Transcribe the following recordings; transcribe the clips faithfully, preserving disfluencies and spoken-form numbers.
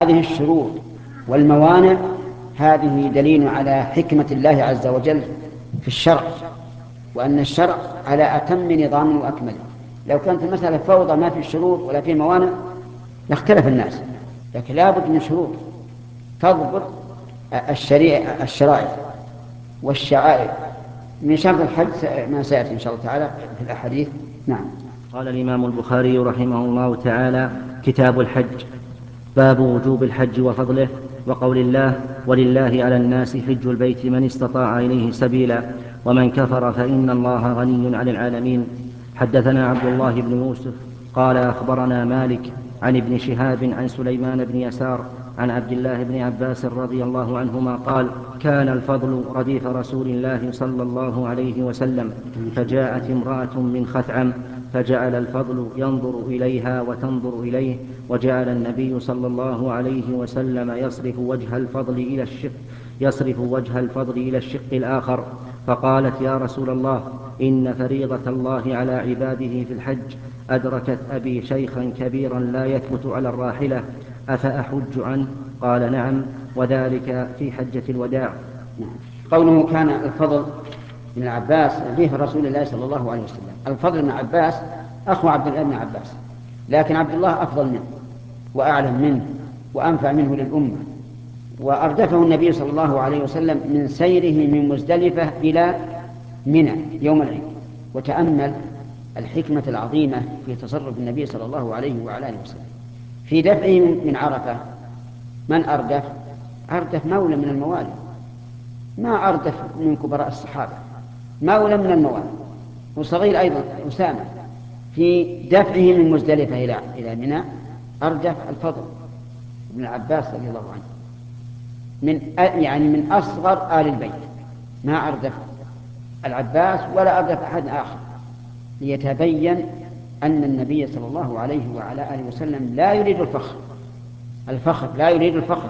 هذه الشروط والموانع هذه دليل على حكمة الله عز وجل في الشرع، وأن الشرع على أتم نظام وأكمله. لو كانت المسألة فوضى ما في شروط ولا في موانع لاختلف الناس، لكن لا بد من شروط تضبط الشريعة الشرائع والشعائر. من شرط الحج ما سيأتي إن شاء الله تعالى في الأحاديث. نعم. قال الإمام البخاري رحمه الله تعالى: كتاب الحج. باب وجوب الحج وفضله، وقول الله: ولله على الناس حج البيت من استطاع إليه سبيلا ومن كفر فإن الله غني عن العالمين. حدثنا عبد الله بن يوسف قال أخبرنا مالك عن ابن شهاب عن سليمان بن يسار عن عبد الله بن عباس رضي الله عنهما قال: كان الفضل رديف رسول الله صلى الله عليه وسلم، فجاءت امرأة من خثعم فجعل الفضل ينظر إليها وتنظر إليه، وجعل النبي صلى الله عليه وسلم يصرف وجه الفضل إلى الشق يصرف وجه الفضل إلى الشق الآخر، فقالت: يا رسول الله، إن فريضة الله على عباده في الحج أدركت أبي شيخا كبيرا لا يثبت على الراحلة، أفأحج عنه؟ قال: نعم، وذلك في حجة الوداع. قوله كان الفضل بن عباس رديف رسول الله صلى الله عليه وسلم. الفضل بن عباس أخو عبد الله بن عباس، لكن عبد الله أفضل منه وأعلم منه وأنفع منه للأمة، وأردفه النبي صلى الله عليه وسلم من سيره من مزدلفة إلى منى يوم العيد. وتأمل الحكمة العظيمة في تصرف النبي صلى الله عليه وعلى آله وسلم في دفعه من عرفة. من أردف؟ أردف مولى من الموالي، ما أردف من كبراء الصحابة، مولى من الموالي، وصغير أيضا أسامة. في دفعه من مزدلفة إلى إلى منى أردف الفضل بن العباس رضي الله عنه، من يعني من أصغر آل البيت، ما أردف العباس ولا أردف أحد آخر، ليتبين أن النبي صلى الله عليه وعلى آله وسلم لا يريد الفخر الفخر لا يريد الفخر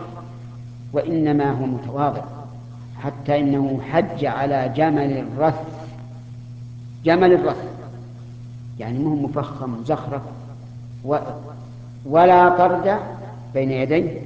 وإنما هو متواضع، حتى إنه حج على جمل الرث. جمل الرث يعني مو مفخم مزخرف، و ولا طرد بين يديه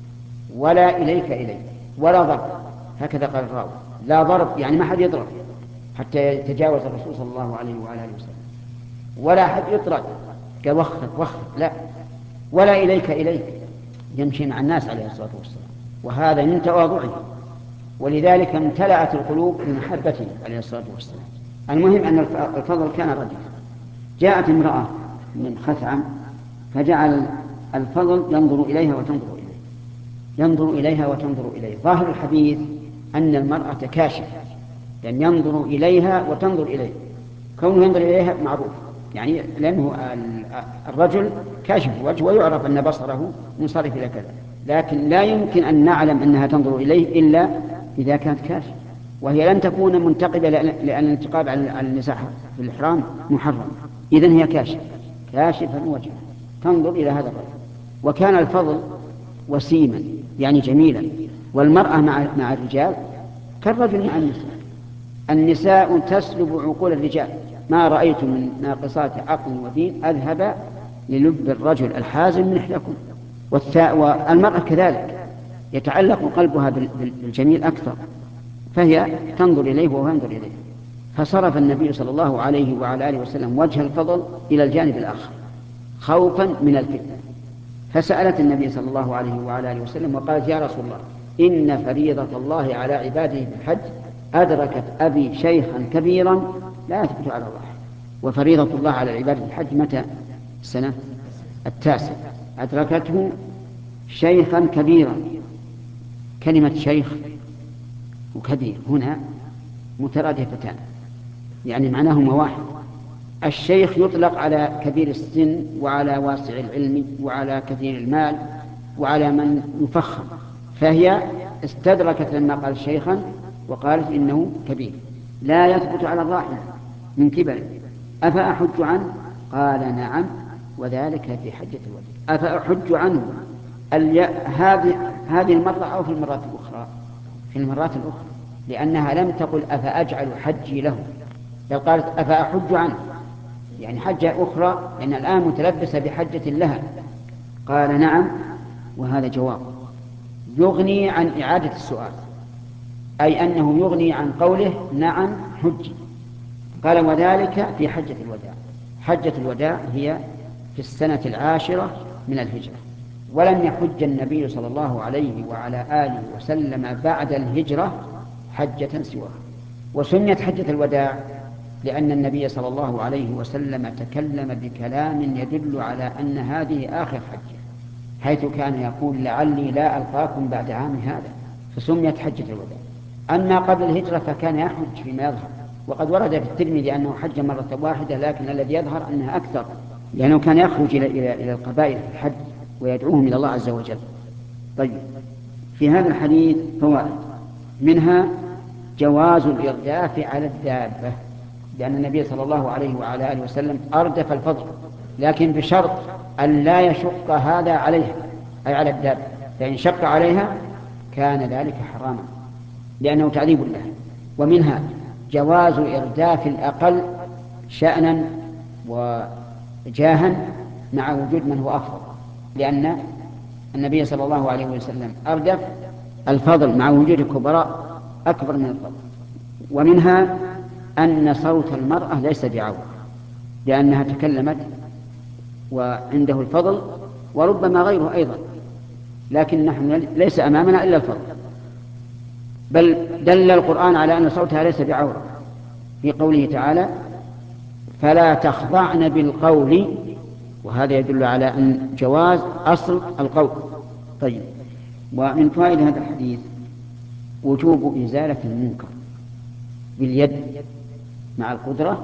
ولا إليك إليه ولا ضرب، هكذا قال الراوي. لا ضرب يعني ما حد يضرب حتى يتجاوز الرسول صلى الله عليه وعلى آله وسلم، ولا حد يطرد قال وخر وخر، لا، ولا إليك إليك، يمشي مع الناس عليه الصلاة والسلام، وهذا من تواضعه، ولذلك امتلأت القلوب بمحبته عليه الصلاة والسلام. المهم أن الفضل كان رديف. جاءت امرأة من خثعم فجعل الفضل ينظر إليها وتنظر إليه ينظر إليها وتنظر إليه. ظاهر الحديث أن المرأة كاشفة، لأن ينظر إليها وتنظر إليه، كونه ينظر إليها معروف، يعني لأنه الرجل كاشف الوجه ويعرف أن بصره منصرف إلى كذا، لكن لا يمكن أن نعلم أنها تنظر إليه إلا إذا كانت كاشفة، وهي لن تكون منتقبة لأن الانتقاب على النساء في الإحرام محرم. إذن هي كاشفة كاشفة الوجه تنظر إلى هذا الرجل. وكان الفضل وسيما يعني جميلا، والمرأة مع مع الرجال كالرجل مع النساء. النساء تسلب عقول الرجال، ما رأيت من ناقصات عقل ودين أذهب للب الرجل الحازم من إحداكم. والمرأة كذلك يتعلق قلبها بالجميل أكثر، فهي تنظر إليه وهو ينظر إليه. فصرف النبي صلى الله عليه وعلى آله وسلم وجه الفضل إلى الجانب الآخر خوفا من الفتنة، فسألت النبي صلى الله عليه وعلى آله وسلم وقالت: يا رسول الله، إن فريضة الله على عباده في الحج أدركت أبي شيخا كبيرا لا يثبت على الله. وفريضة الله على العباد في الحج متى؟ السنة التاسع. أدركته شيخا كبيرا. كلمة شيخ وكبير هنا مترادفتان، يعني معناهما واحد. الشيخ يطلق على كبير السن وعلى واسع العلم وعلى كثير المال وعلى من يفخم، فهي استدركت لما قال شيخا وقالت إنه كبير لا يثبت على الراحلة من كبره. أفأحج عنه؟ قال: نعم، وذلك في حجة الوداع. أفأحج عنه هذه هذه المرة أو في المرات الأخرى؟ في المرات الأخرى، لأنها لم تقل أفأجعل حجي له، بل قالت أفأحج عنه، يعني حجة أخرى، لأن الآن متلبسة بحجة لها. قال: نعم، وهذا جواب يغني عن إعادة السؤال، أي أنه يغني عن قوله نعم حج. قال وذلك في حجة الوداع. حجة الوداع هي في السنة العاشرة من الهجرة، ولم يحج النبي صلى الله عليه وعلى آله وسلم بعد الهجرة حجة سواها. وسميت حجة الوداع لأن النبي صلى الله عليه وسلم تكلم بكلام يدل على أن هذه آخر حجة، حيث كان يقول لعلي لا ألقاكم بعد عام هذا، فسميت حجة الوداع. أما قبل الهجرة فكان يحج فيما يظهر، وقد ورد في الترمذي أنه حج مرة واحدة، لكن الذي يظهر أنها أكثر، لأنه كان يخرج إلى, إلى, إلى القبائل في الحج ويدعوهم إلى الله عز وجل. طيب، في هذا الحديث فوائد، منها جواز الإرداف على الدابة، لأن النبي صلى الله عليه وعلى آله وسلم أردف الفضل، لكن بشرط أن لا يشق هذا عليها، أي على الدابة، فإن شق عليها كان ذلك حراما لأنه تعذيب له. ومنها جواز إرداف الأقل شأنا وجاها مع وجود من هو أفضل، لأن النبي صلى الله عليه وسلم أردف الفضل مع وجود الكبراء أكبر من الفضل. ومنها أن صوت المرأة ليس بعورة، لأنها تكلمت وعنده الفضل وربما غيره أيضا، لكن نحن ليس أمامنا إلا الفضل. بل دل القرآن على أن صوتها ليس بعورة في قوله تعالى فلا تخضعن بالقول، وهذا يدل على أن جواز أصل القول. طيب، ومن فائدة هذا الحديث وجوب إزالة المنكر باليد مع القدرة،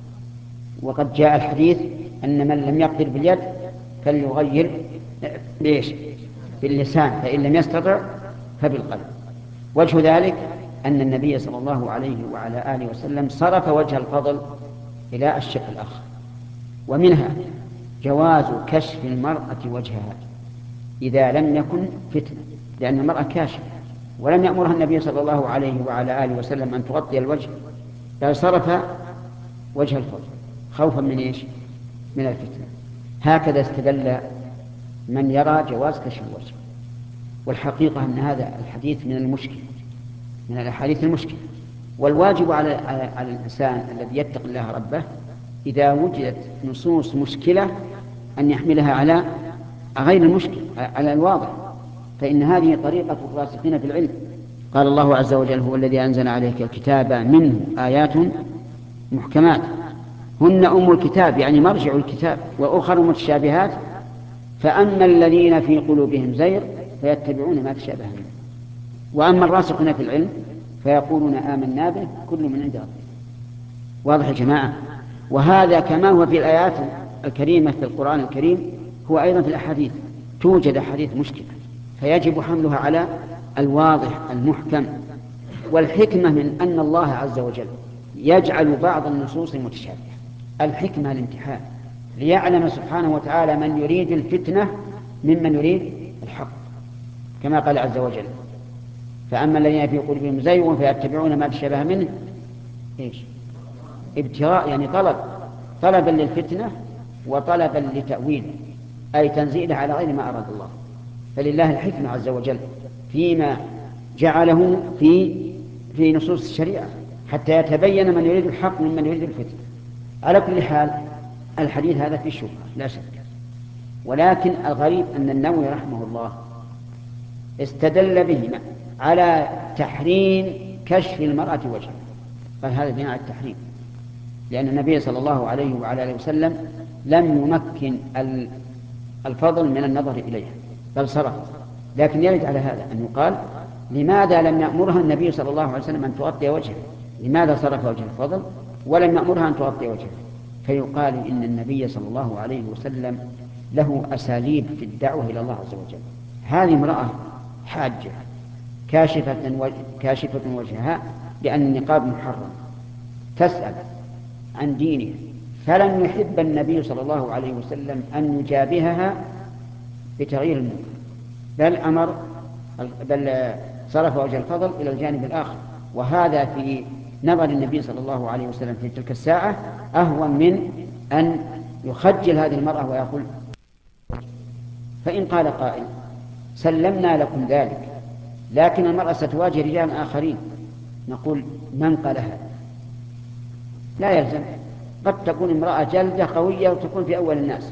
وقد جاء الحديث أن من لم يقدر باليد فليغير بإيش؟ باللسان، فإن لم يستطع فبالقلب. وجه ذلك أن النبي صلى الله عليه وعلى آله وسلم صرف وجه الفضل إلى الشق الآخر. ومنها جواز كشف المرأة وجهها إذا لم يكن فتنة، لأن المرأة كاشفة، ولم يأمرها النبي صلى الله عليه وعلى آله وسلم أن تغطي الوجه، بل صرف وجه الفضل خوفا من إيش؟ من الفتنة. هكذا استدل من يرى جواز كشف الوجه. والحقيقة أن هذا الحديث من المشكل، من الأحاديث المشكلة. والواجب على على الإنسان الذي يتقي الله ربه إذا وجدت نصوص مشكلة أن يحملها على غير المشكل، على الواضح، فإن هذه طريقة الراسخين في العلم. قال الله عز وجل هو الذي أنزل عليك الكتاب منه آيات محكمات هن أم الكتاب، يعني مرجع الكتاب، وأخر متشابهات فأما الذين في قلوبهم زيغ فيتبعون ما تشابه منه، وأما الراسخون في العلم فيقولون آمنا به كل من عند ربنا. واضح يا جماعة؟ وهذا كما هو في الآيات الكريمة في القرآن الكريم هو أيضا في الأحاديث، توجد أحاديث مشكلة فيجب حملها على الواضح المحكم. والحكمة من أن الله عز وجل يجعل بعض النصوص متشابهة، الحكمة الامتحان، ليعلم سبحانه وتعالى من يريد الفتنة ممن يريد الحق، كما قال عز وجل فأما الذين في قلوبهم زيغ فيتبعون ما تشابه منه إيش؟ ابتغاء، يعني طلب، طلبا للفتنة وطلبا لتأويل، أي تنزيله على غير ما أراد الله. فلله الحكمة عز وجل فيما جعله في في نصوص الشريعة حتى يتبين من يريد الحق ممن يريد الفتنة. على كل حال الحديث هذا فيه شبهة لا شك، ولكن الغريب أن النووي رحمه الله استدل به على تحريم كشف المرأة وجهها، قال هذا بناء على التحريم، لأن النبي صلى الله عليه وعلى آله وسلم لم يمكن الفضل من النظر إليها بل صرف. لكن يرد على هذا أن يقال لماذا لم يأمرها النبي صلى الله عليه وسلم أن تغطي وجهها؟ لماذا صرف وجه الفضل ولم يأمرها أن تغطي وجهها؟ فيقال إن النبي صلى الله عليه وسلم له أساليب في الدعوة إلى الله عز وجل. هذه امرأة حاجة كاشفة, وجه كاشفة وجهها لأن النقاب محرم، تسأل عن دينه، فلم يحب النبي صلى الله عليه وسلم أن يجابهها بتغيير المنكر، بل أمر بل صرف وجه الفضل إلى الجانب الآخر، وهذا في نظر النبي صلى الله عليه وسلم في تلك الساعة أهون من أن يخجل هذه المرأة ويقول. فإن قال قائل سلمنا لكم ذلك، لكن المرأة ستواجه رجال آخرين، نقول من قالها؟ لا يلزم، قد تكون امرأة جلدة قوية وتكون في أول الناس،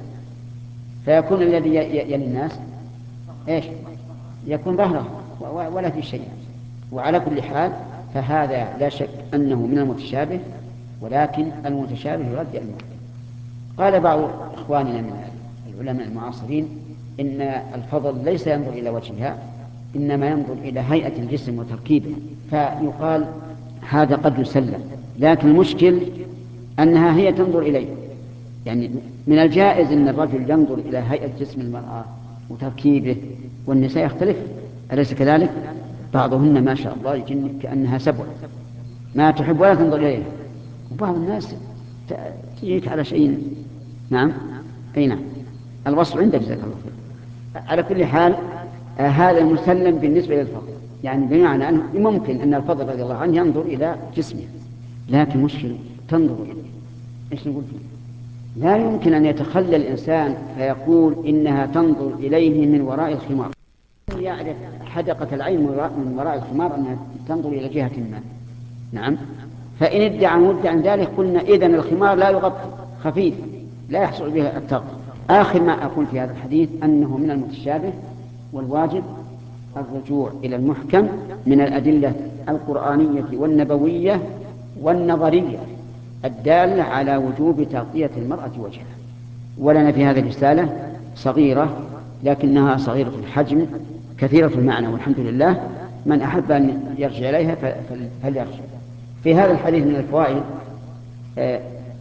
فيكون الذي يلي الناس إيش؟ يكون ظهره ولا في شيء. وعلى كل حال فهذا لا شك أنه من المتشابه، ولكن المتشابه يرد إلى المحكم. قال بعض إخواننا من العلماء المعاصرين إن الفضل ليس ينظر إلى وجهها، إنما ينظر إلى هيئة الجسم وتركيبه، فيقال هذا قد يسلم، لكن المشكل أنها هي تنظر إليه. يعني من الجائز أن الرجل ينظر إلى هيئة جسم المرأة وتركيبه، والنساء يختلف، أليس كذلك؟ بعضهن ما شاء الله يجن كأنها سبع ما تحب ولا تنظر إليه، وبعض الناس تجيك على شيء. نعم أي نعم، الوصف عندك جزاك الله خير. على كل حال آه هذا المسلم بالنسبة للفضل، يعني بمعنى أنه ممكن أن الفضل رضي الله عنه ينظر إلى جسمه، لكن مشكل تنظر إليه. إيش نقول فيه؟ لا يمكن أن يتخلى الإنسان فيقول إنها تنظر إليه من وراء الخمار، يعرف حدقة العين من وراء الخمار أنها تنظر إلى جهة ما. نعم، فإن ادعى مدعى ذلك قلنا إذن الخمار لا يغطي، خفيف لا يحصل به التغطية. آخر ما أقول في هذا الحديث أنه من المتشابه، والواجب الرجوع إلى المحكم من الأدلة القرآنية والنبوية والنظرية الدالة على وجوب تغطية المرأة وجهها. ولنا في هذه الرسالة صغيرة لكنها صغيرة الحجم كثيرة المعنى، والحمد لله، من أحب أن يرجع إليها فليرجع. في هذا الحديث من الفوائد آه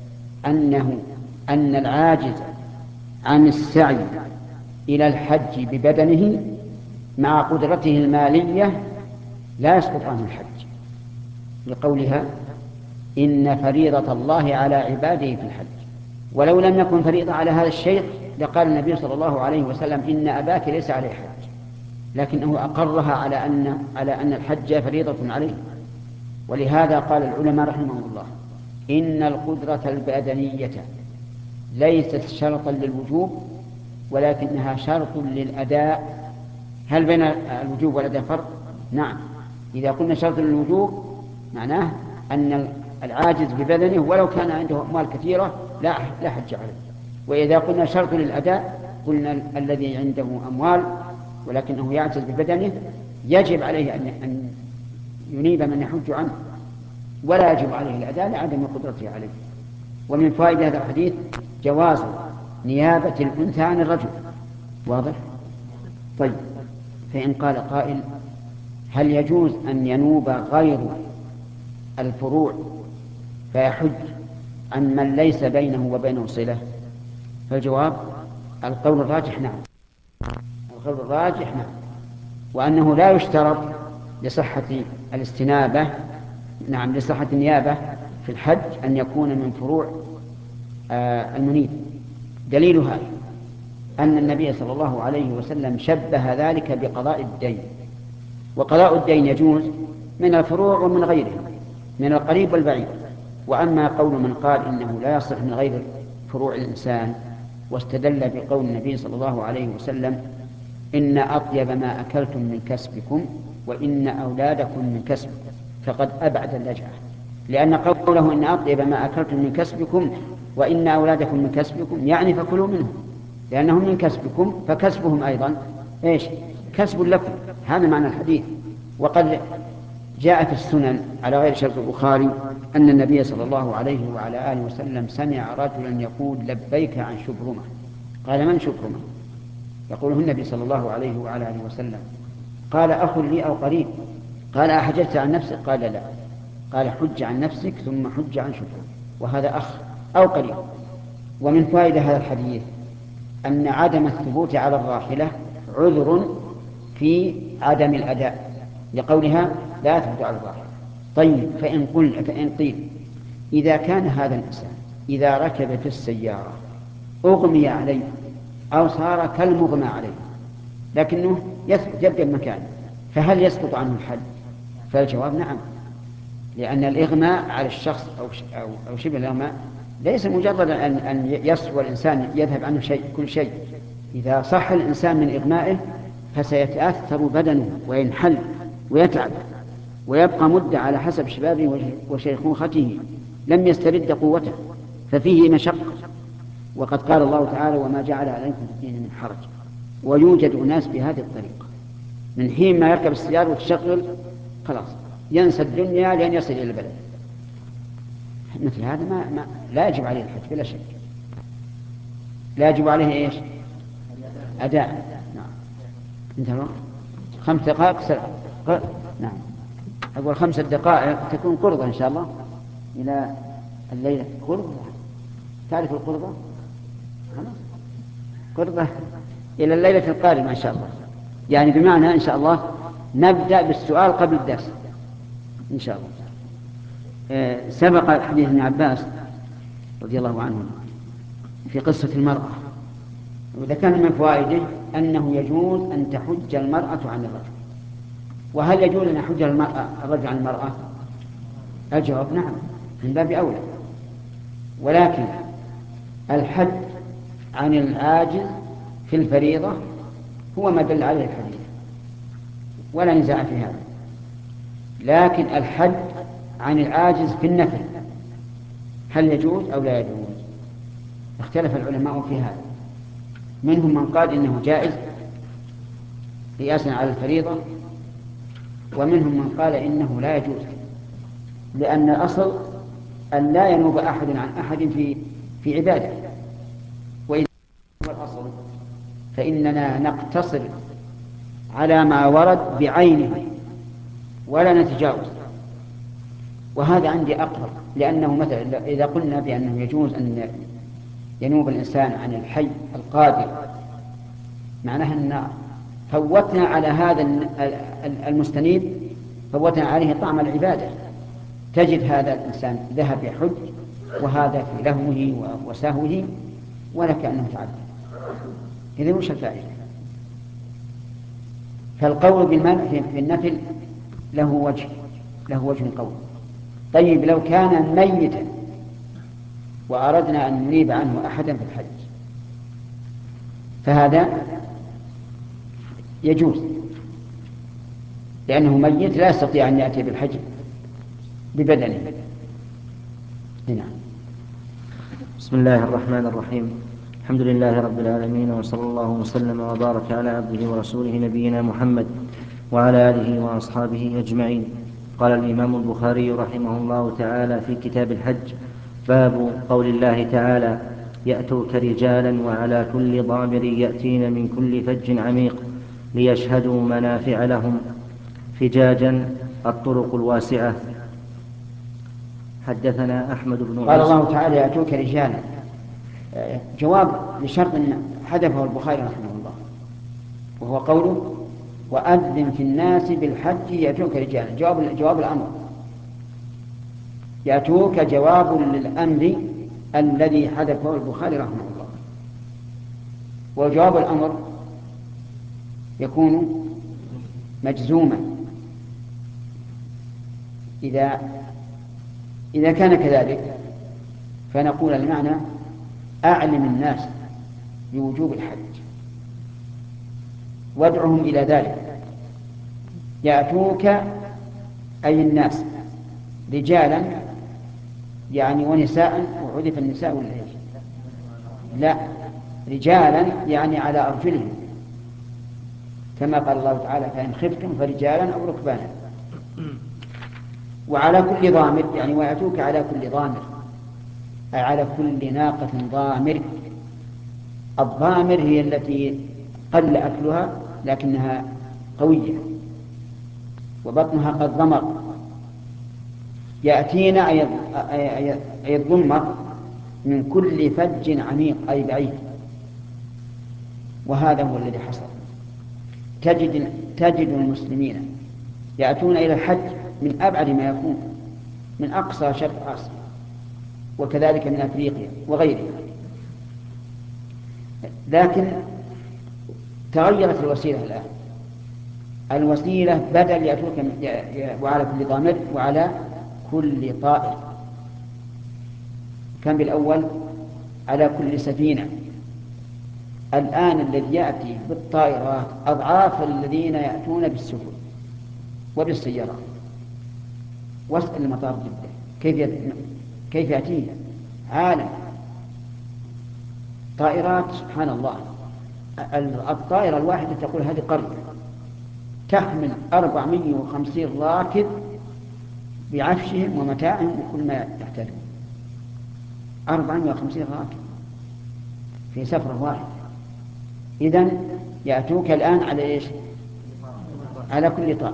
أنه أن العاجز عن السعي إلى الحج ببدنه مع قدرته المالية لا يسقط عنه الحج، لقولها إن فريضة الله على عباده في الحج. ولو لم يكن فريضة على هذا الشيخ لقال النبي صلى الله عليه وسلم إن أباك ليس عليه حج، لكنه أقرها على أن على أن الحج فريضة عليه. ولهذا قال العلماء رحمهم الله إن القدرة البدنية ليست شرطا للوجوب ولكنها شرط للأداء. هل بين الوجوب والأداء فرق؟ نعم. إذا قلنا شرط للوجوب معناه أن العاجز ببدنه ولو كان عنده أموال كثيرة لا لا حج عليه. وإذا قلنا شرط للأداء قلنا الذي عنده أموال ولكنه يعجز ببدنه يجب عليه أن ينيب من يحج عنه، ولا يجب عليه الأداء لعدم قدرته عليه. ومن فائدة هذا الحديث جواز نيابة الأنثى عن الرجل. واضح؟ طيب، فإن قال قائل هل يجوز أن ينوب غير الفروع فيحج عن من ليس بينه وبينه صلة؟ فالجواب القول الراجح نعم، القول الراجح نعم، وأنه لا يشترط لصحة الاستنابة، نعم لصحة النيابة في الحج أن يكون من فروع آه المنيب. دليل هذا أن النبي صلى الله عليه وسلم شبه ذلك بقضاء الدين، وقضاء الدين يجوز من الفروع ومن غيرها، من القريب والبعيد. وأما قول من قال إنه لا يصح من غير فروع الإنسان واستدل بقول النبي صلى الله عليه وسلم إن أطيب ما أكلتم من كسبكم وإن أولادكم من كسبكم، فقد أبعد اللجأة، لأن قوله إن أطيب ما أكلتم من كسبكم وإن أولادكم من كسبكم يعني فكلوا منهم، لأنهم من كسبكم فكسبهم أيضا إيش؟ كسب لكم. هذا معنى الحديث. وقد جاء في السنن على غير شرط البخاري أن النبي صلى الله عليه وعلى آله وسلم سمع رجلا يقول لبيك عن شبرمة. قال من شبرمة؟ يقوله النبي صلى الله عليه وعلى آله وسلم. قال أخ لي أو قريب؟ قال أحججت عن نفسك؟ قال لا. قال حج عن نفسك ثم حج عن شبرمة، وهذا أخ أو قريب. ومن فائدة هذا الحديث أن عدم الثبوت على الراحلة عذر في عدم الأداء، لقولها لا تثبت على الراحلة. طيب، فإن قل فإن قيل إذا كان هذا الإنسان إذا ركب في السيارة أغمي عليه أو صار كالمغمى عليه لكنه يثبت يبقى المكان، فهل يسقط عنه الحج؟ فالجواب نعم، لأن الإغماء على الشخص أو أو, أو شبه الإغماء ليس مجرد أن أن يسوى الإنسان يذهب عنه شيء كل شيء. إذا صح الإنسان من إغمائه فسيتأثر بدنه وينحل ويتعب ويبقى مدة على حسب شبابه وشيخوخته، لم يسترد قوته، ففيه مشقة. وقد قال الله تعالى: وما جعل عليكم في الدين من حرج. ويوجد أناس بهذه الطريقة، من حين ما يركب السيارة وتشغل خلاص ينسى الدنيا لأن يصل إلى البلد. مثل هذا ما, ما لا يجب عليه الحج بلا شك، لا يجب عليه إيش؟ أداء. نعم. انتهى خمس دقائق سرعة. نعم، أقول خمس دقائق تكون قرضة إن شاء الله إلى الليلة. قرضة، تعرف القرضة؟ قرضة إلى الليلة القادمة إن شاء الله، يعني بمعنى إن شاء الله نبدأ بالسؤال قبل الدرس إن شاء الله. آه سبق حديث ابن عباس رضي الله عنه في قصة المرأة، وإذا كان من فوائده أنه يجوز أن تحج المرأة عن الرجل. وهل يجوز أن يحج المرأة الرجل عن المرأة؟ الجواب نعم، من باب أولى. ولكن الحج عن العاجز في الفريضة هو ما دل عليه الحديث ولا نزاع في هذا. لكن الحج عن العاجز في النفل هل يجوز أو لا يجوز؟ اختلف العلماء في هذا، منهم من قال إنه جائز قياسا على الفريضة، ومنهم من قال إنه لا يجوز، لأن الأصل أن لا ينوب أحد عن أحد في في عباده. وإذا هو الأصل فإننا نقتصر على ما ورد بعينه ولا نتجاوز، وهذا عندي أقرب. لأنه مثلا إذا قلنا بأنه يجوز أن ينوب الإنسان عن الحي القادر، معناها أن فوتنا على هذا المستنيب، فوتنا عليه طعم العبادة. تجد هذا الإنسان ذهب يحج وهذا في لهوه وسهوه ولا كأنه تعبد. إذن وش الفائدة؟ فالقول بالمنع في النفل له وجه له وجه قوي. طيب لو كان ميتا وأردنا أن نريب عنه أحدا في الحج فهذا يجوز، لأنه ميت لا يستطيع أن يأتي بالحج ببدنه. هنا. بسم الله الرحمن الرحيم. الحمد لله رب العالمين، وصلى الله وسلم وبارك على عبده ورسوله نبينا محمد وعلى آله وأصحابه أجمعين. قال الإمام البخاري رحمه الله تعالى في كتاب الحج: باب قول الله تعالى: يأتوك رجالا وعلى كل ضامر يأتين من كل فج عميق ليشهدوا منافع لهم. فجاجا الطرق الواسعة. حدثنا أحمد بن قال الله تعالى: يأتوك رجالا، جواب لشرط حذفه البخاري رحمه الله، وهو قوله: وأذن في الناس بالحج يأتوك رجالا. جواب جواب الأمر، يأتوك جواب للأمر الذي حذفه البخاري رحمه الله. وجواب الأمر يكون مجزوما إذا إذا كان كذلك، فنقول المعنى: أعلم الناس بوجوب الحج وادعهم إلى ذلك. يأتوك أي الناس، رجالا يعني ونساء، وحذف النساء ولا إيش؟ لا، رجالا يعني على أرجلهم، كما قال الله تعالى: فإن خفتم فرجالا أو ركبانا. وعلى كل ضامر يعني ويأتوك على كل ضامر، أي على كل ناقة ضامر. الضامر هي التي قل أكلها لكنها قوية وبطنها قد ضمر. يأتينا أي الضمر من كل فج عميق أي بعيد. وهذا هو الذي حصل. تجد, تجد المسلمين يأتون إلى الحج من أبعد ما يكون، من أقصى شرق آسيا وكذلك من أفريقيا وغيرها. لكن تغيرت الوسيلة الآن. الوسيلة بدل يأتوك وعلى كل ضامر وعلى كل طائر. كان بالأول على كل سفينة، الآن الذي يأتي بالطائرات أضعاف الذين يأتون بالسفن وبالسيارات. واسأل المطار جدا كيف يت... كيف يأتيه عالم طائرات سبحان الله. الطائرة الواحدة تقول هذه قرية تحمل أربعمائة وخمسين راكب بعفشهم ومتاعهم وكل ما يحتاجون. أربعمائة وخمسين راكب في سفرة واحدة. إذن يأتوك الآن على إيش؟ على كل طائر.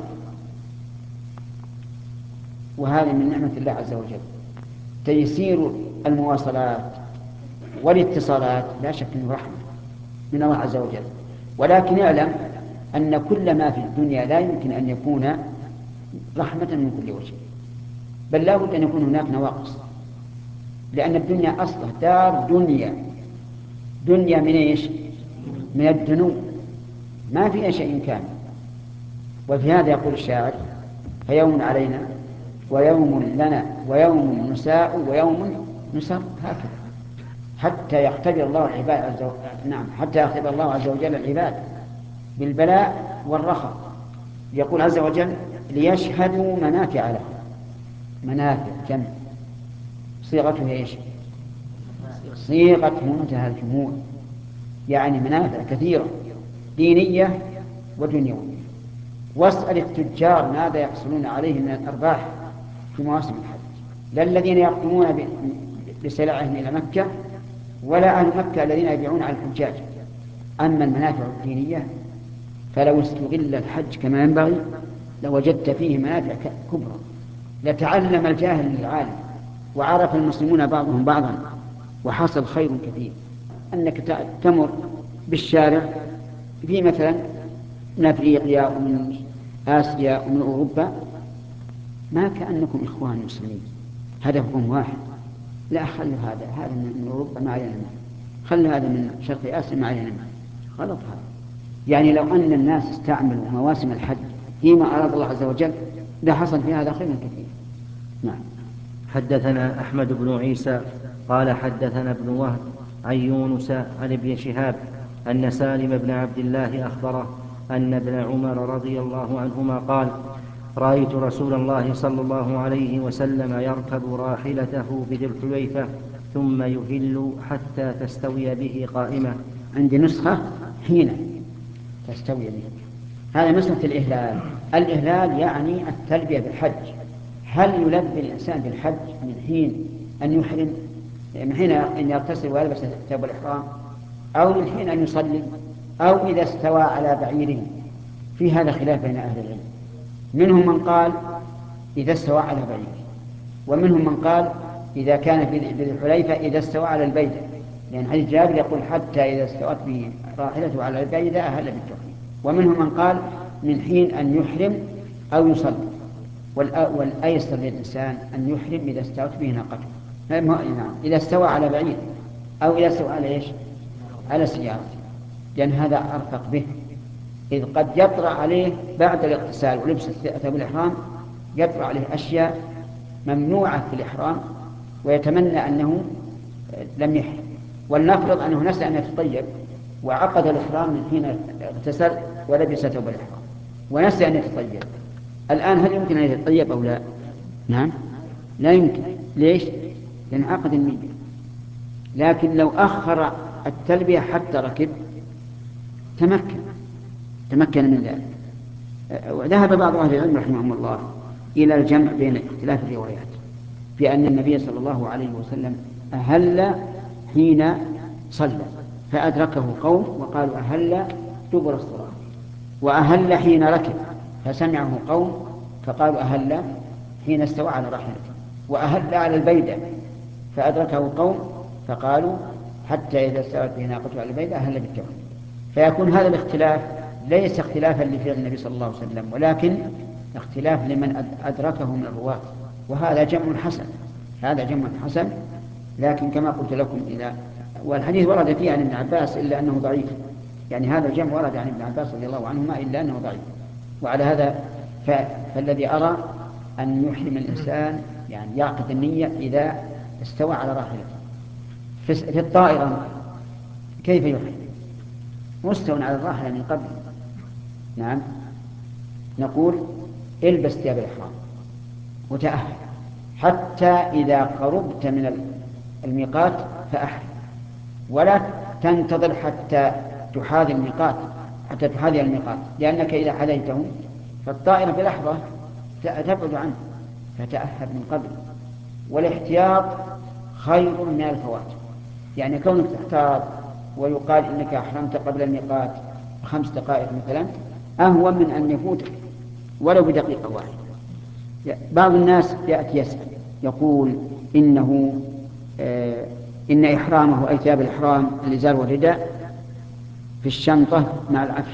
وهذه من نعمة الله عز وجل. تيسير المواصلات والاتصالات لا شك أنه رحمة من الله عز وجل. ولكن اعلم أن كل ما في الدنيا لا يمكن أن يكون رحمة من كل وجه، بل لا بد أن يكون هناك نواقص، لأن الدنيا أصلا دار دنيا. دنيا من إيش؟ من الدنو، ما فيها شيء كامل. وفي هذا يقول الشاعر: فيوم علينا ويوم لنا ويوم نساء ويوم نسر، هكذا حتى يختبر الله العباد عز وجل. نعم، حتى يختبر الله عز وجل العباد بالبلاء والرخاء. يقول عز وجل: ليشهدوا منافع لهم. منافع جمع، صيغته ايش؟ صيغة منتهى الجموع، يعني منافع كثيرة دينية ودنيوية. واسأل التجار ماذا يحصلون عليه من الأرباح في مواسم الحج. لا الذين يقدمون بسلعهم إلى مكة، ولا أهل مكة الذين يبيعون على الحجاج. أما المنافع الدينية فلو استغل الحج كما ينبغي لوجدت فيه منافع كبرى. لتعلم الجاهل للعالم، وعرف المسلمون بعضهم بعضا، وحصل خير كثير. أنك تمر بالشارع في مثلا من أفريقيا ومن آسيا ومن أوروبا، ما كأنكم إخوان مسلمين، هدفكم واحد. لا، خلوا هذا هذا من أوروبا ما علينا منه، خلوا هذا من شرق آسيا ما علينا منه. غلط هذا. يعني لو أن الناس استعملوا مواسم الحج فيما أراد الله عز وجل لحصل في هذا خير كثير. نعم. حدثنا أحمد بن عيسى قال حدثنا ابن وهب عن يونس عن ابن شهاب أن سالم بن عبد الله أخبره أن ابن عمر رضي الله عنهما قال: رأيت رسول الله صلى الله عليه وسلم يركب راحلته بذي الحليفة ثم يهل حتى تستوي به قائمة. عندي نسخة حين تستوي به. هذا مسألة الإهلال. الإهلال يعني التلبية بالحج. هل يلبي الإنسان بالحج من حين أن يحرم، من حين أن يغتسل ويلبس ثوب الإحرام، أو من حين أن يصلي، أو إذا استوى على بعيره؟ في هذا خلاف بين أهل العلم. منهم من قال إذا استوى على بعيره، ومنهم من قال إذا كان في ذي الحليفة إذا استوى على البيدة، لأن حديث جابر يقول: حتى إذا استوت به راحلته على البيدة أهل بالتوحيد. ومنهم من قال من حين أن يحرم أو يصلي. والأيسر للإنسان أن يحرم إذا استوت به ناقته، نعم، إذا استوى على بعير، أو إذا استوى على إيش؟ على سيارة، لأن هذا أرفق به. إذ قد يطرأ عليه بعد الاغتسال ولبس ثوب الإحرام يطرأ عليه أشياء ممنوعة في الإحرام، ويتمنى أنه لم يحرم. ولنفرض أنه نسى أن يتطيب وعقد الإحرام من حين اغتسل ولبس ثوب الإحرام ونسى أن يتطيب. الآن هل يمكن أن يتطيب أو لا؟ نعم، لا يمكن. ليش؟ لأن عقد النية. لكن لو أخر التلبية حتى ركب تمكن تمكن من ذلك. وذهب بعض أهل العلم رحمهم الله إلى الجمع بين اختلاف الروايات، في أن النبي صلى الله عليه وسلم أهل حين صلى فأدركه قوم وقالوا أهل دبر الصلاة، وأهل حين ركب فسمعه قوم فقالوا أهل حين استوى على راحلته، وأهل على البيدة فأدركه قوم فقالوا حتى إذا استوت به ناقته على البيدة أهل بالتوحيد. فيكون هذا الاختلاف ليس اختلافا لفعل النبي صلى الله عليه وسلم، ولكن اختلاف لمن أدركه من الرواة، وهذا جمع حسن. هذا جمع حسن، لكن كما قلت لكم إذا والحديث ورد فيه عن ابن عباس إلا أنه ضعيف. يعني هذا الجمع ورد عن ابن عباس رضي الله عنهما إلا أنه ضعيف. وعلى هذا فالذي أرى أن يحرم الإنسان، يعني يعقد النية إذا استوى على راحلته. في الطائرة كيف يحرم؟ مستوى على الراحلة من قبل. نعم، نقول البس ثياب الإحرام وتأهل حتى إذا قربت من الميقات فأحرم، ولا تنتظر حتى تحاذي الميقات حتى تحاذي الميقات، لأنك إذا حذيته فالطائرة بلحظة تبعد عنه، فتأهل من قبل. والاحتياط خير من الفوات، يعني كونك تحتاط ويقال إنك أحرمت قبل الميقات خمس دقائق مثلا أهون من أن يفوتك ولو بدقيقة واحدة. بعض الناس يأتي يسأل يقول إنه آه إن إحرامه أي ثياب الإحرام الإزار والرداء في الشنطة مع العفش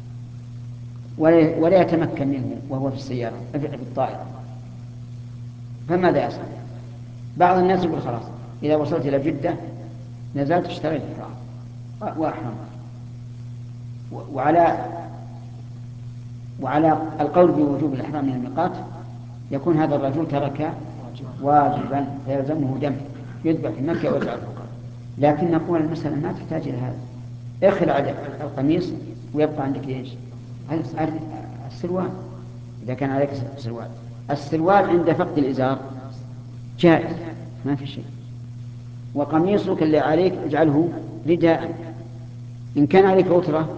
ولا يتمكن منه وهو في السيارة في الطائرة، فماذا يصنع؟ بعض الناس يقول خلاص إذا وصلت إلى جدة نزلت اشتري الإحرام وأحرم. وعلى وعلى القول بوجوب الإحرام من الميقات يكون هذا الرجل ترك واجبا فيلزمه دم يذبح في مكة ويرجع الفقراء. لكن نقول المسألة ما تحتاج إلى هذا، اخلع القميص ويبقى عندك ايش؟ السروال. إذا كان عليك سروال، السروال عند فقد الإزار جائز ما في شيء، وقميصك اللي عليك اجعله رداء. إن كان عليك غترة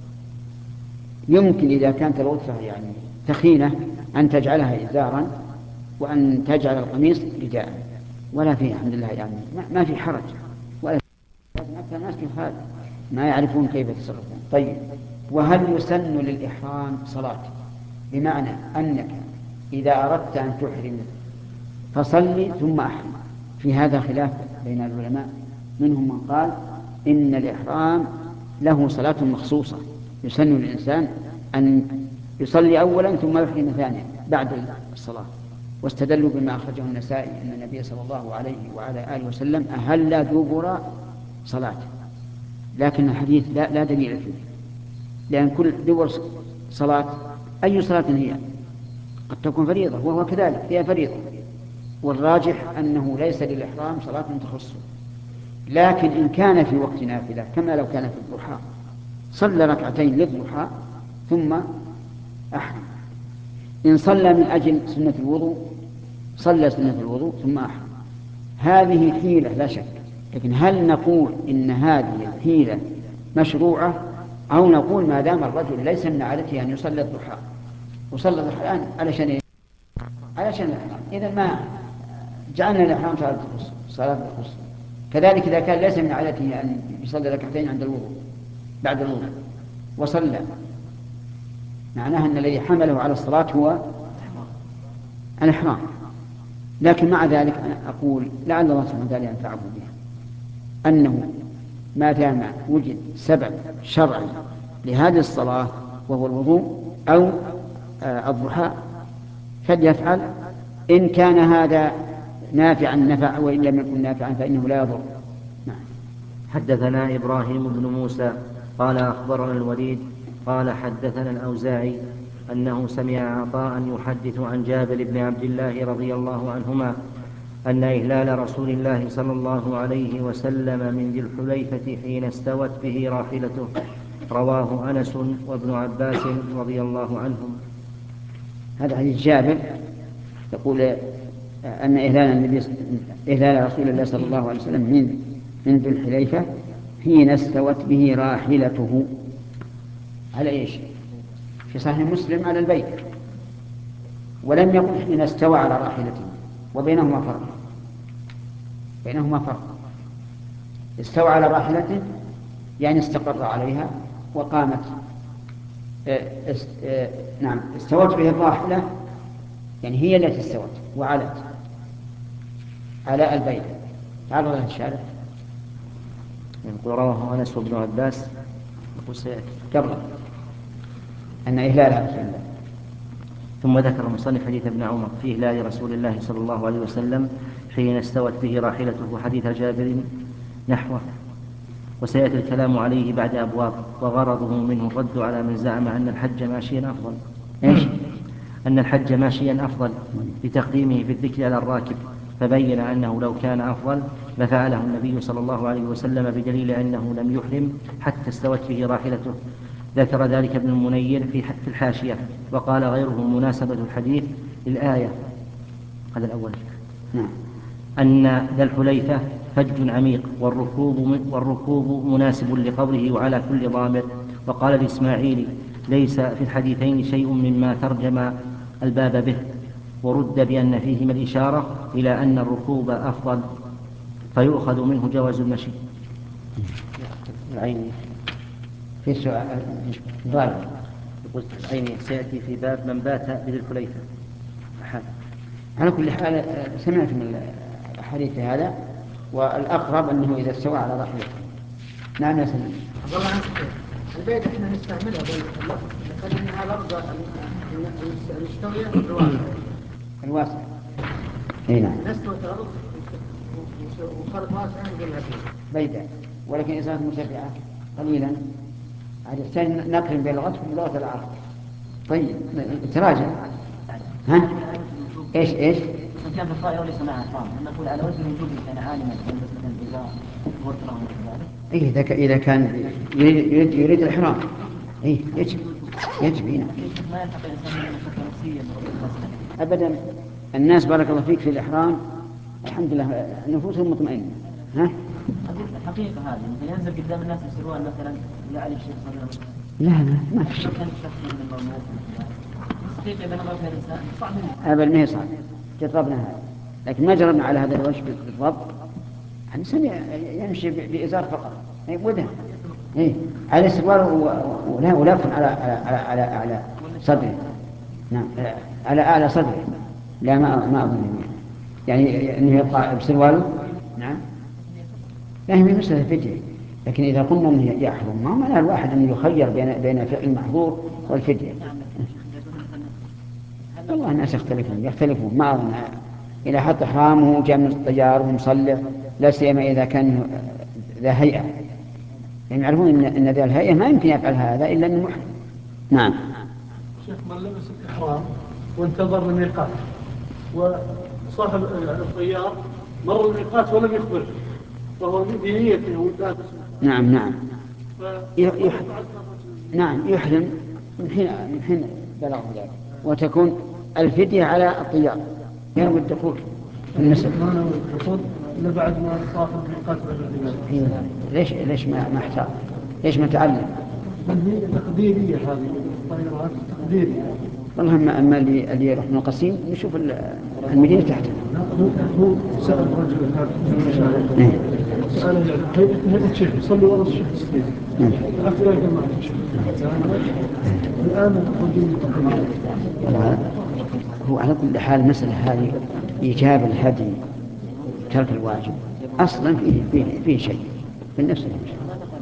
يمكن إذا كانت الغترة يعني ثخينة أن تجعلها إزارا وأن تجعل القميص رداء، ولا فيه الحمد لله يعني ما في حرج، ولا أكثر الناس كفار ما يعرفون كيف يتصرفون. طيب، وهل يسن للإحرام صلاة؟ بمعنى أنك إذا أردت أن تحرم فصلي ثم أحرم. في هذا خلاف بين العلماء، منهم من قال إن الإحرام له صلاة مخصوصة يسن للإنسان أن يصلي أولا ثم يحرم ثانيا بعد الصلاة، واستدلوا بما أخرجه النسائي أن النبي صلى الله عليه وعلى آله وسلم أهل دبر صلاة، لكن الحديث لا, لا دليل فيه، لأن كل دبر صلاة أي صلاة هي قد تكون فريضة وهو كذلك فيها فريضة، والراجح أنه ليس للإحرام صلاة تخصه. لكن إن كان في وقت نافلة كما لو كان في الضحى صلى ركعتين للضحى ثم أحرم. إن صلى من أجل سنة الوضوء صلى سنة الوضوء ثم أحرم. هذه حيلة لا شك، لكن هل نقول إن هذه الحيلة مشروعة أو نقول ما دام الرجل ليس من عادته أن يصلي الضحى وصلى الضحى الآن علشان إيه؟ علشان الإحرام، إذا ما جعلنا الإحرام صلاة تخص صلاة تخص. كذلك إذا كان ليس من عادته أن يصلي ركعتين عند الوضوء بعد الوضوء وصلى، معناها أن الذي حمله على الصلاة هو الإحرام. لكن مع ذلك أنا أقول لعل الله سبحانه وتعالى ينفعه بها، أنه ما دام وجد سبب شرعي لهذه الصلاة وهو الوضوء أو الضحى فليفعل، إن كان هذا نافعا نفع وإن لم يكن نافعا فإنه لا يضر. نعم. حدثنا إبراهيم بن موسى قال أخبرنا الوليد قال حدثنا الأوزاعي أنه سمع عطاء يحدث عن جابر بن عبد الله رضي الله عنهما أن إهلال رسول الله صلى الله عليه وسلم من ذي الحليفة حين استوت به راحلته، رواه أنس وابن عباس رضي الله عنهم. هذا حديث جابر يقول أن إهلال النبي إهلال رسول الله صلى الله عليه وسلم من من ذي الحليفة حين استوت به راحلته على إيش؟ في صحيح مسلم على البيت، ولم يقل حين استوى على راحلته، وبينهما فرق بينهما فرق استوى على راحلته يعني استقر عليها وقامت است... نعم استوت به الراحلة يعني هي التي استوت وعلت على البيت. تعالوا لها الشارع يقول رواه أنس وابن عباس قبل أن إهلالها رسول الله. ثم ذكر المصنف حديث ابن عمر في إهلال رسول الله صلى الله عليه وسلم حين استوت به راحلته حديث جابر نحوه، وسيأتي الكلام عليه بعد أبواب. وغرضه منه الرد على من زعم أن الحج ماشيا أفضل إيش؟ أن الحج ماشيا أفضل بتقديمه في الذكر على الراكب، فبين أنه لو كان أفضل ما فعله النبي صلى الله عليه وسلم بدليل أنه لم يحرم حتى استوت به راحلته. ذكر ذلك ابن المنير في الحاشية، وقال غيره مناسبة الحديث للآية. هذا الأول. نعم. أن ذا الحليفة فج عميق والركوب, والركوب مناسب لقوله وعلى كل ضامر. وقال الإسماعيلي ليس في الحديثين شيء مما ترجم الباب به، ورد بأن فيهما الإشارة إلى أن الركوب أفضل، فيؤخذ منه جواز المشي. العيني في سؤال ضال. قلت العيني سيأتي في باب من بات بذي الحليفة. على كل حال سمعت من الحديث هذا، والأقرب أنه إذا استوى على راحلته. نعم يا سيدي. والله البيت احنا نستعملها باللفظ، لكن انها لفظة المستوية الواسع. الواسع. اي نعم. نستوى الأرض وصارت واسعة نقولها بيدا، ولكن إذا كانت مرتفعة قليلا عاد يحتاج نقرن بين الغطس ولغة العرب. طيب تراجع. ها؟ ايش ايش؟ إن كان في الطائرة وليس معها إحرام، نقول على وجه الوجوب كان عالما يلبس مثلا إذا ورطنا وكذلك. إيه إذا إذا كان يريد يريد, يريد الإحرام، إيه يجب يجب هنا. ما يلحق الإنسان من مشقة نفسية أبدا. الناس بارك الله فيك في الإحرام الحمد لله نفوسهم مطمئنة. ها؟ الحقيقة هذه مثلا ينزل قدام الناس بسروال مثلا لا عليه شيء صغير. لا لا ما في شيء. كان الشخص من الموضوع حقيقة إذا نظر في الإنسان صعب. أبدا ما هي صعب. جربنا هذا، لكن ما جربنا على هذا الوجه بالضبط. الإنسان يمشي بإزار فقط وده إيه على سروال ولا ولافن على على على على صدره. نعم على أعلى صدره. لا ما ما أظن يعني أنه يبقى بسرواله. نعم لا هي مسألة فدية، لكن إذا قلنا أنه يحرم ما معنى الواحد أن يخير بين بين فعل المحظور والفدية. والله الناس يختلفون يختلفون ما أظن إذا حط إحرامه جاء من الطيار ومصلح، لا سيما إذا كان ذا هيئة، يعني يعرفون إن إن ذا الهيئة ما يمكن يفعل هذا إلا أنه محرم. نعم. شيخ من لبس الإحرام وانتظر الميقات وصاحب الطيار مر الميقات ولم يخبر وهو بنيته ولابس. نعم نعم. يحرم. نعم يحرم من حين من حين بلغ ذلك، وتكون الفدية على الطيار ينوي الدخول في النسب. ما نوي الدخول إلا بعد ما صاف الميقات بعد. ليش ليش ما ما احتاط؟ ليش ما تعلم؟ هي تقديرية هذه الطائرات تقديرية. والله أما أما اللي اللي يروح من القصيم نشوف المدينة تحته. هو هو سأل رجل هذا سأل هيئة الشيخ يصلي ورا الشيخ السيد حتى لا يكون معه شيء. الآن هو على كل حال مسألة هذه إيجاب الهدي ترك الواجب أصلا فيه فيه فيه شيء في النفس شيء.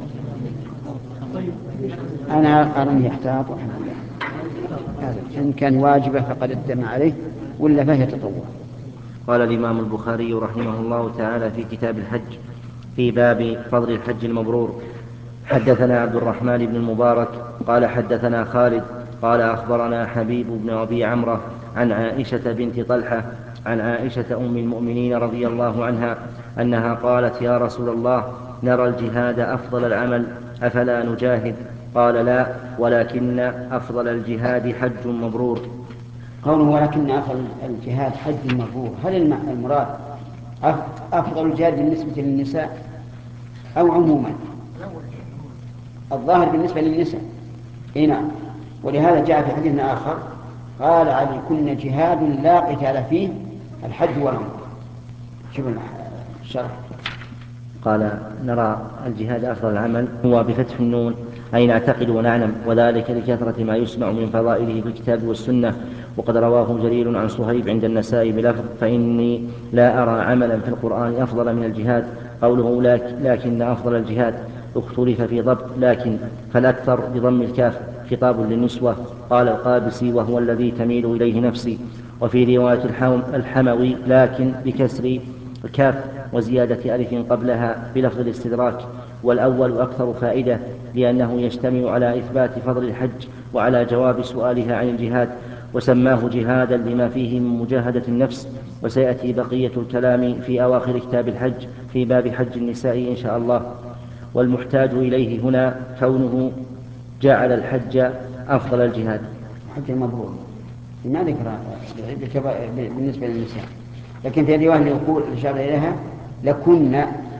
أنا أرى يحتاط والحمد لله. إن كان واجبة فقد ادم عليه ولا فهي تطوع. قال الإمام البخاري رحمه الله تعالى في كتاب الحج في باب فضل الحج المبرور: حدثنا عبد الرحمن بن المبارك قال حدثنا خالد قال أخبرنا حبيب بن أبي عمرو عن عائشة بنت طلحة عن عائشة أم المؤمنين رضي الله عنها أنها قالت: يا رسول الله، نرى الجهاد أفضل العمل، أفلا نجاهد؟ قال: لا، ولكن أفضل الجهاد حج مبرور. قوله ولكن أفضل الجهاد حج مبرور، هل المراد أفضل الجهاد بالنسبة للنساء أو عموما؟ الظاهر بالنسبة للنساء. إيه نعم. ولهذا جاء في حديث آخر قال: عليكن جهاد لا قتال فيه الحج والعمرة. شوف الشرح. قال: نرى الجهاد أفضل العمل هو بفتح النون، أي نعتقد ونعلم، وذلك لكثرة ما يسمع من فضائله في الكتاب والسنة. وقد رواه جرير عن صهيب عند النسائي بلفظ: فإني لا أرى عملا في القرآن أفضل من الجهاد. قوله لكن أفضل الجهاد اختلف في ضبط لكن، فالأكثر بضم الكاف خطاب للنسوة. قال القابسي: وهو الذي تميل إليه نفسي. وفي رواية الحموي لكن بكسر الكاف وزيادة ألف قبلها بلفظ الاستدراك، والأول أكثر فائدة لأنه يشتمل على إثبات فضل الحج وعلى جواب سؤالها عن الجهاد، وسماه جهادا لما فيه من مجاهدة النفس. وسيأتي بقية الكلام في أواخر كتاب الحج في باب حج النساء إن شاء الله. والمحتاج إليه هنا كونه جعل الحج أفضل الجهاد. حج المبرور ما ذكر بالنسبة للنساء، لكن في الرواية اللي يقول الإشارة إليها لكن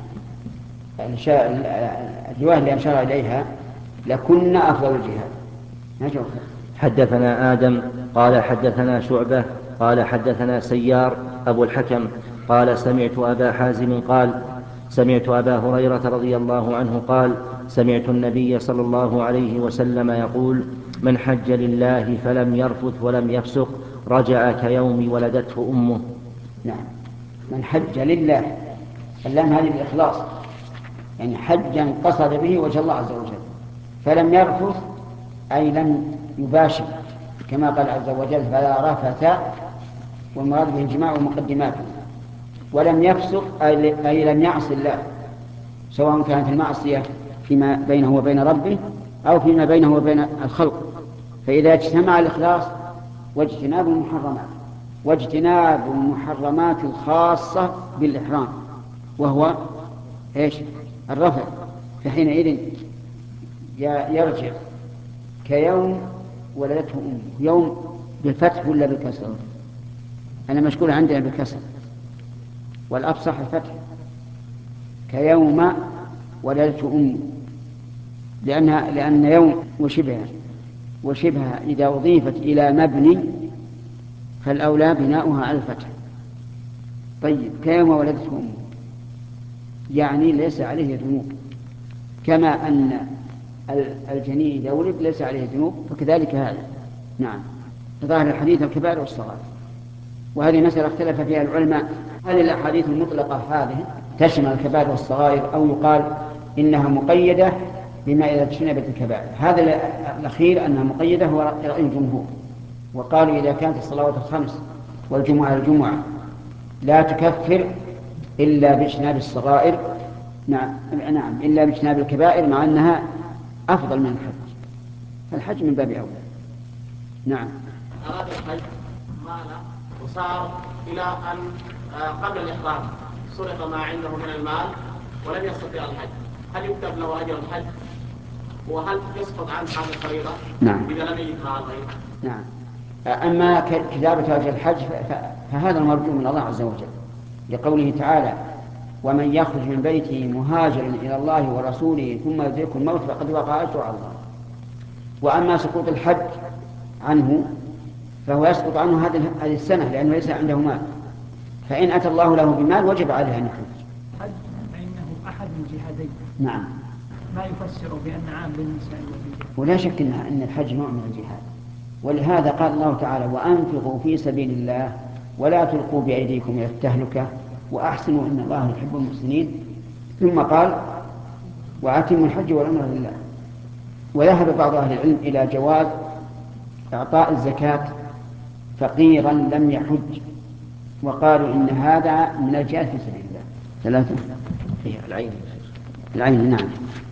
الرواية اللي أشار إليها لكن أفضل الجهاد. نشوف. حدثنا آدم قال حدثنا شعبة قال حدثنا سيار أبو الحكم قال سمعت أبا حازم قال سمعت أبا هريرة رضي الله عنه قال سمعت النبي صلى الله عليه وسلم يقول من حج لله فلم يرفث ولم يفسق رجع كيوم ولدته أمه. نعم، من حج لله، اللام هذه الإخلاص، يعني حجا قصد به وجه الله عز وجل، فلم يرفث أي لم يباشر كما قال عز وجل فلا رفث، والمراد به الجماع ومقدماته، ولم يفسق أي لم يعص الله، سواء كانت المعصية فيما بينه وبين ربه أو فيما بينه وبين الخلق. فإذا اجتمع الإخلاص واجتناب المحرمات واجتناب المحرمات الخاصة بالإحرام وهو إيش؟ الرفع، فحينئذ يرجع كيوم ولدته أمه. يوم بالفتح ولا بالكسر؟ أنا مشكول عندنا بالكسر والأفصح الفتح. كيوم ولدته أمه، لأنها لأن يوم وشبهها وشبهها إذا أضيفت إلى مبني فالأولى بناؤها على الفتح. طيب كيوم ولدته أمه يعني ليس عليه ذنوب، كما أن الجنين إذا ولد ليس عليه ذنوب فكذلك هذا. نعم، ظاهر الحديث الكبائر والصغائر، وهذه مسألة اختلف فيها العلماء، هل الأحاديث المطلقة هذه تشمل الكبائر والصغائر أو يقال إنها مقيدة بما إذا اجتنبت الكبائر؟ هذا الأخير أنها مقيدة هو رأي الجمهور، وقالوا إذا كانت الصلوات الخمس والجمعة الجمعة لا تكفر إلا باجتناب الصغائر، نعم نعم إلا باجتناب الكبائر، مع أنها أفضل من الحج، فالحج من باب أولى. نعم. أراد الحج مالا وصار إلى أن قبل الإحرام سرق ما عنده من المال ولم يستطيع الحج، هل يكتب له أجر الحج؟ وهل يسقط عنه هذه الفريضة؟ نعم. إذا لم يجد مال غيره؟ نعم. أما كتابة أجر الحج فهذا المرجو من الله عز وجل، لقوله تعالى ومن يخرج من بيته مهاجرا إلى الله ورسوله ثم يدركه الموت فقد وقع أجره على الله. وأما سقوط الحج عنه فهو يسقط عنه هذه السنة لأنه ليس عنده مال، فإن أتى الله له بمال وجب عليه أن يحج. الحج فإنه أحد الجهادين. نعم. ما يفسر بأن عام للنساء والرجال. ولا شك أن الحج نوع من الجهاد، ولهذا قال الله تعالى وأنفقوا في سبيل الله ولا تلقوا بأيديكم إلى التهلكة وأحسنوا إن الله يحب المحسنين. ثم قال وأتموا الحج والعمرة لله. وذهب بعض أهل العلم إلى جواز إعطاء الزكاة فقيرا لم يحج، وقالوا إن هذا من الجهاد في سبيل الله. ثلاثة هي العين العين. نعم.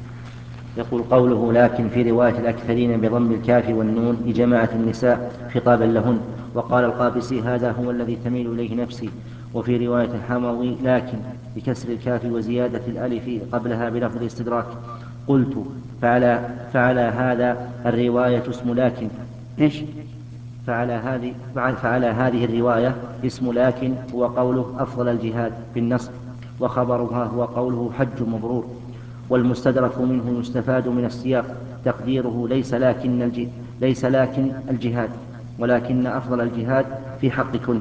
يقول قوله لكن في رواية الأكثرين بضم الكاف والنون لجماعة النساء خطابا لهن. وقال القابسي هذا هو الذي تميل إليه نفسي. وفي رواية الحموي لكن بكسر الكاف وزيادة الألف قبلها بلفظ استدراك. قلت فعلى, فعلى هذا الرواية اسم لكن إيش؟ فعلى هذه, فعلى هذه الرواية اسم لكن هو قوله أفضل الجهاد بالنصب، وخبرها هو قوله حج مبرور. والمستدرك منه يستفاد من السياق تقديره ليس لكن, الج... ليس لكن الجهاد ولكن أفضل الجهاد في حقكن.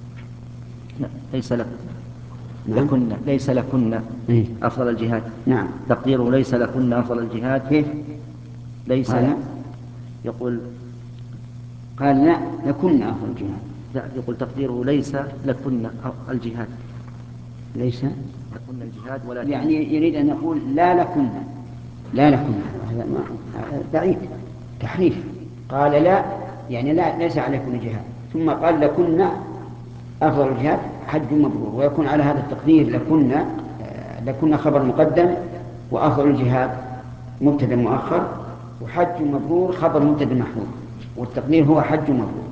ليس لكن لكن ليس لكن أفضل الجهاد. نعم. تقديره ليس لكن أفضل الجهاد. كيف؟ ليس يقول قال لا لكن أفضل الجهاد. لا يقول تقديره ليس لكن الجهاد. ليس لكن الجهاد ولكن يعني يريد أن يقول لا لكن لا لكن هذا بعيد تحريف. قال لا يعني لا ليس عليكم الجهاد، ثم قال لكن أفضل الجهاد حج مبرور، ويكون على هذا التقدير لكن لكن خبر مقدم وأفضل الجهاد مبتدأ مؤخر وحج مبرور خبر مبتدأ محذوف، والتقدير هو حج مبرور.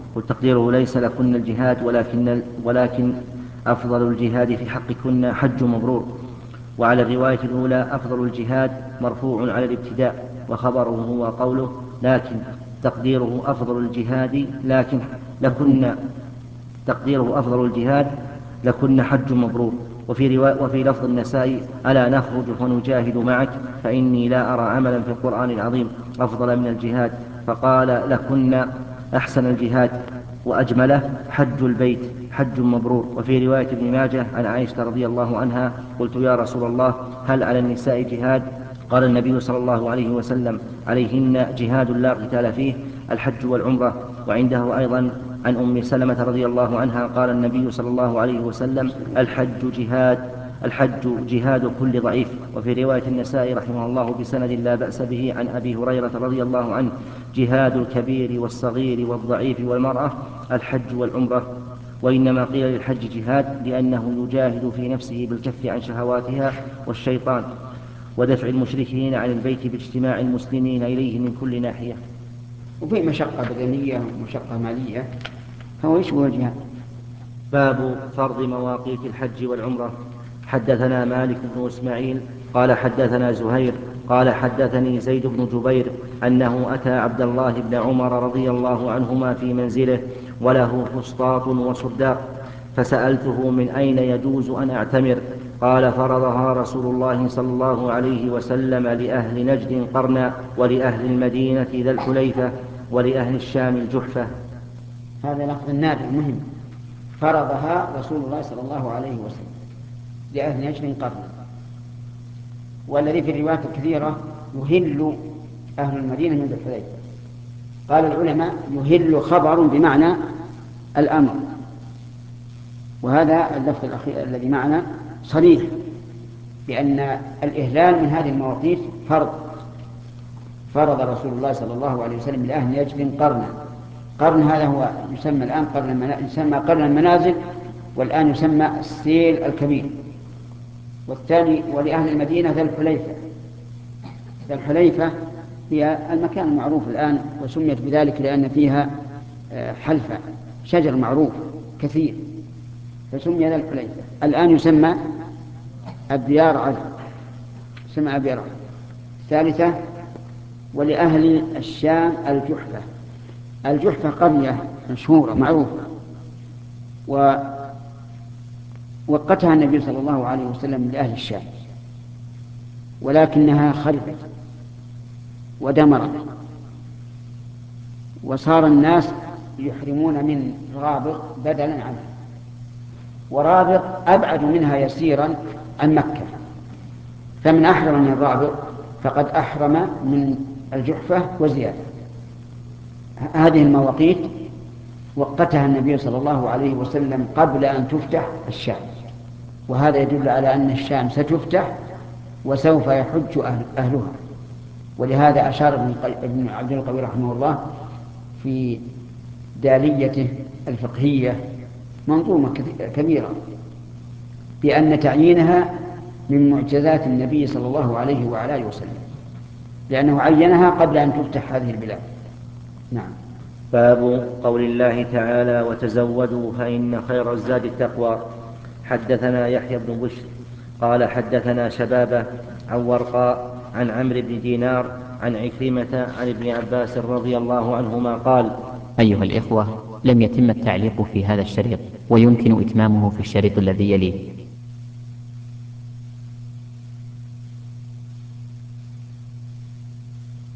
والتقدير ليس لكن الجهاد ولكن, ولكن أفضل الجهاد في حقكن حج مبرور. وعلى الرواية الأولى أفضل الجهاد مرفوع على الابتداء، وخبره هو قوله لكن تقديره أفضل الجهاد لكن لكن تقديره أفضل الجهاد لكن حج مبرور. وفي, روا... وفي لفظ النسائي ألا نخرج فنجاهد معك فإني لا أرى عملا في القرآن العظيم أفضل من الجهاد، فقال لكن أحسن الجهاد وأجمله حج البيت حج مبرور. وفي رواية ابن ماجه عن عائشة رضي الله عنها قلت يا رسول الله هل على النساء جهاد؟ قال النبي صلى الله عليه وسلم عليهن جهاد لا قتال فيه الحج والعمرة. وعنده أيضا عن أم سلمة رضي الله عنها قال النبي صلى الله عليه وسلم الحج جهاد الحج جهاد كل ضعيف. وفي رواية النسائي رحمه الله بسند لا بأس به عن أبي هريرة رضي الله عنه جهاد الكبير والصغير والضعيف والمرأة الحج والعمرة. وإنما قيل للحج جهاد لأنه يجاهد في نفسه بالكف عن شهواتها والشيطان ودفع المشركين عن البيت باجتماع المسلمين إليه من كل ناحية. وفي مشقة بدنية ومشقة مالية فهو يشبه الجهاد. باب فرض مواقيت الحج والعمرة. حدثنا مالك بن إسماعيل قال حدثنا زهير قال حدثني زيد بن جبير أنه أتى عبد الله بن عمر رضي الله عنهما في منزله وله فسطاط وصداق، فسألته من أين يجوز أن أعتمر؟ قال فرضها رسول الله صلى الله عليه وسلم لأهل نجد قرنا ولأهل المدينة ذا الحليفة ولأهل الشام الجحفة. هذا لفظ النادر مهم. فرضها رسول الله صلى الله عليه وسلم لأهل نجد قرنا، والذي في الروايات الكثيرة يهل أهل المدينة من ذي الحليفة. قال العلماء يهل خبر بمعنى الأمر، وهذا اللفظ الأخير الذي معنا صريح بأن الإهلال من هذه المواقيت فرض. فرض رسول الله صلى الله عليه وسلم لأهل نجد قرنا. قرن هذا هو يسمى الآن قرن المنازل، يسمى قرن المنازل، والآن يسمى السيل الكبير. والثاني ولأهل المدينة ذا الحليفة. ذا الحليفة هي المكان المعروف الآن، وسميت بذلك لأن فيها حلفة شجر معروف كثير فسمي ذا الحليفة. الآن يسمى الديار عدن، سمع أبيار عدن. الثالثة ولأهل الشام الجحفة. الجحفة قرية مشهورة معروفة، ووقتها النبي صلى الله عليه وسلم لأهل الشام، ولكنها خربت ودمرت، وصار الناس يحرمون من رابغ بدلا عنه، ورابغ أبعد منها يسيرا عن مكة، فمن أحرم من رابغ فقد أحرم من الجحفة وزيادة. هذه المواقيت وقتها النبي صلى الله عليه وسلم قبل أن تفتح الشام، وهذا يدل على أن الشام ستفتح وسوف يحج أهل أهلها. ولهذا أشار ابن عبد القوي رحمه الله في داليته الفقهية منظومة كبيرة بأن تعيينها من معجزات النبي صلى الله عليه وعلى آله وسلم، لأنه عينها قبل أن تفتح هذه البلاد. نعم. باب قول الله تعالى وتزودوا فإن خير الزاد التقوى. حدثنا يحيى بن بشر قال حدثنا شبابة عن ورقاء عن عمرو بن دينار عن عكرمة عن ابن عباس رضي الله عنهما قال: أيها الإخوة، لم يتم التعليق في هذا الشريط، ويمكن إتمامه في الشريط الذي يليه.